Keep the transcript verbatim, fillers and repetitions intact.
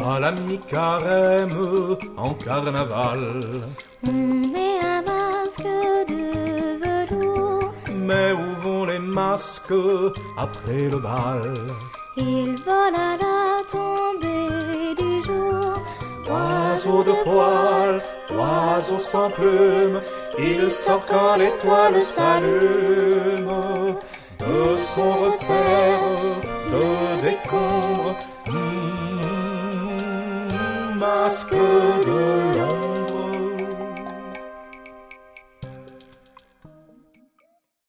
à la mi-carême en carnaval. On met un masque de velours. Mais où vont les masques après le bal? Ils volent à la tombée du jour. Oiseau de poil, oiseau sans plume, il sort quand l'étoile s'allume.